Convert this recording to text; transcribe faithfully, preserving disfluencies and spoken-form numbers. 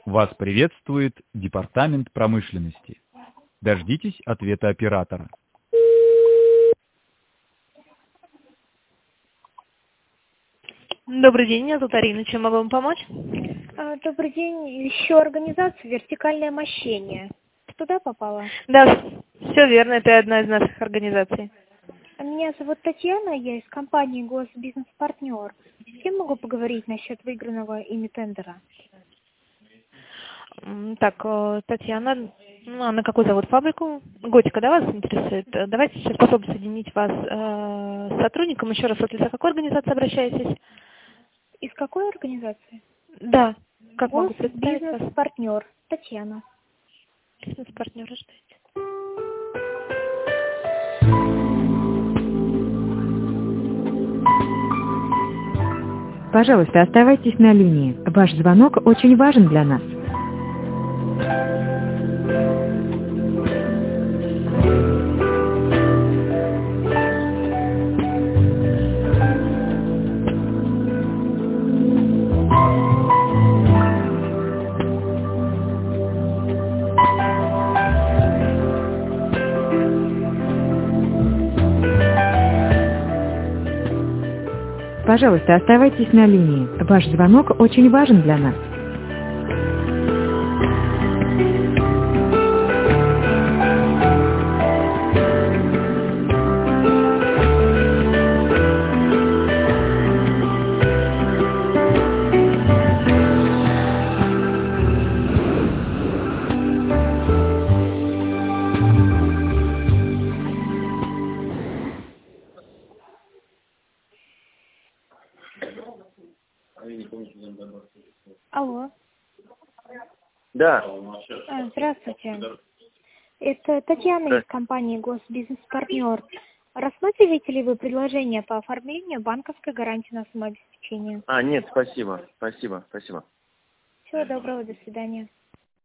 Вас приветствует Департамент промышленности. Дождитесь ответа оператора. Добрый день, меня зовут Арина. Чем могу вам помочь? А, Добрый день. Ищу организацию «Вертикальное мощение». Туда попала? Да, все верно, это одна из наших организаций. Меня зовут Татьяна, я из компании «Госбизнес-партнер». С кем могу поговорить насчет выигранного ими тендера? М, Так, э, Татьяна, ну, а на какую зовут фабрику? Готика, да, вас интересует? Э, Давайте сейчас попробуем соединить вас э, с сотрудником. Еще раз, от лица какой организации обращаетесь? Из какой организации? Да, как могу представить вас? «Госбизнес-партнер». Татьяна. Бизнес-партнер, ждите. Пожалуйста, оставайтесь на линии. Ваш звонок очень важен для нас. Пожалуйста, оставайтесь на линии. Ваш звонок очень важен для нас. Алло. Да. А, Здравствуйте. Это Татьяна из компании «Госбизнес-партнер». Рассматриваете ли вы предложение по оформлению банковской гарантии на самообеспечение? А, нет, спасибо. Спасибо, спасибо. Всего доброго, до свидания.